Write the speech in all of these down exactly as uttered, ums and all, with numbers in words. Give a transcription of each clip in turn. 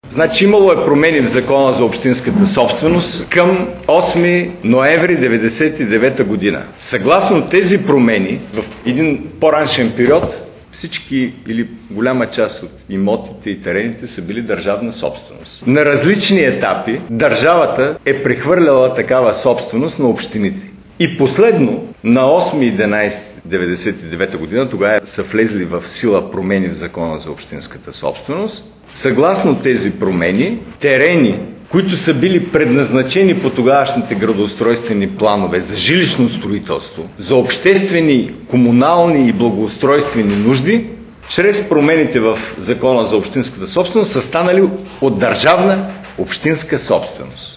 Значи имало е промени в Закона за общинската собственост към осми ноември деветдесет и девета година. Съгласно тези промени, в един по-раншен период, всички или голяма част от имотите и терените са били държавна собственост. На различни етапи държавата е прехвърляла такава собственост на общините. И последно, на осми единайсети деветдесет и девета година, тогава са влезли в сила промени в Закона за общинската собственост. Съгласно тези промени, терени, които са били предназначени по тогавашните градоустройствени планове за жилищно строителство, за обществени, комунални и благоустройствени нужди, чрез промените в Закона за общинската собственост са станали от държавна общинска собственост.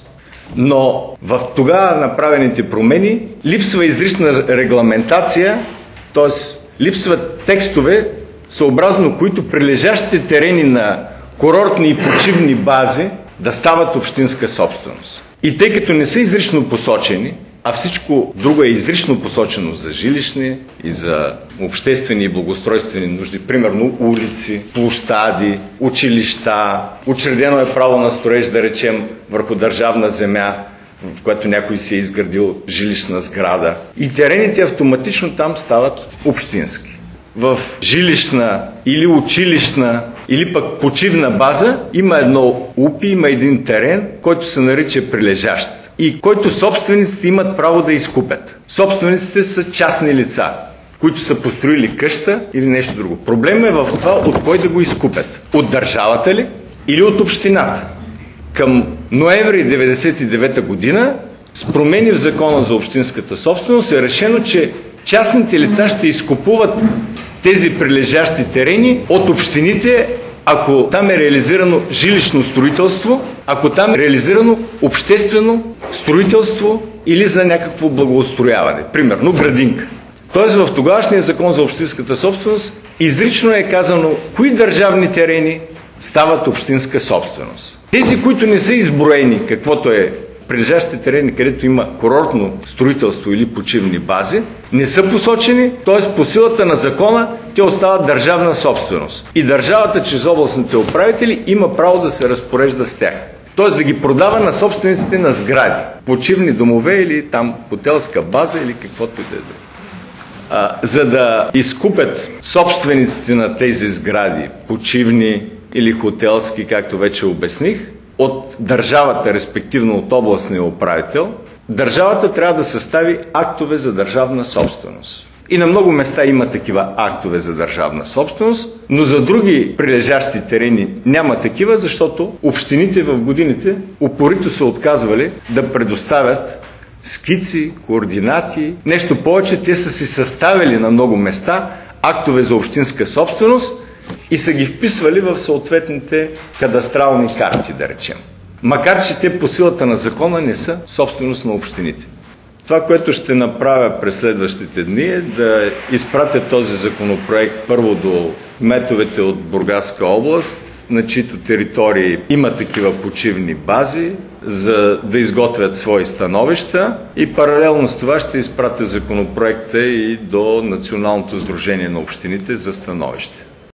Но в тогава направените промени липсва изрична регламентация, т.е. липсват текстове, съобразно които прилежащите терени на курортни и почивни бази да стават общинска собственост. И тъй като не са изрично посочени, а всичко друго е изрично посочено за жилищни и за обществени и благоустройствени нужди, примерно улици, площади, училища, учредено е право на строеж, да речем, върху държавна земя, в която някой си е изградил жилищна сграда. И терените автоматично там стават общински. В жилищна или училищна или пък почивна база има едно УПИ, има един терен, който се нарича прилежащ и който собствениците имат право да изкупят. Собствениците са частни лица, които са построили къща или нещо друго. Проблемът е в това от кой да го изкупят. От държавата ли или от общината? Към ноември деветдесет и девета година с промени в Закона за общинската собственост е решено, че частните лица ще изкупуват тези прилежащи терени от общините, ако там е реализирано жилищно строителство, ако там е реализирано обществено строителство или за някакво благоустрояване, примерно градинка. Тоест в тогавашния Закон за общинската собственост изрично е казано кои държавни терени стават общинска собственост. Тези, които не са изброени, каквото е прилежащите терени, където има курортно строителство или почивни бази, не са посочени, т.е. по силата на закона те остават държавна собственост. И държавата чрез областните управители има право да се разпорежда с тях. Т.е. да ги продава на собствениците на сгради, почивни домове или там хотелска база или каквото и да е друго. А, за да изкупят собствениците на тези сгради, почивни или хотелски, както вече обясних, от държавата, респективно от областния управител, държавата трябва да състави актове за държавна собственост. И на много места има такива актове за държавна собственост, но за други прилежащи терени няма такива, защото общините в годините упорито са отказвали да предоставят скици, координати. Нещо повече, те са си съставили на много места актове за общинска собственост и са ги вписвали в съответните кадастрални карти, да речем. Макар че те по силата на закона не са собственост на общините. Това, което ще направя през следващите дни е да изпратя този законопроект първо до кметовете от Бургаска област, на чието територии има такива почивни бази, за да изготвят свои становища, и паралелно с това ще изпратя законопроекта и до Националното сдружение на общините за становище.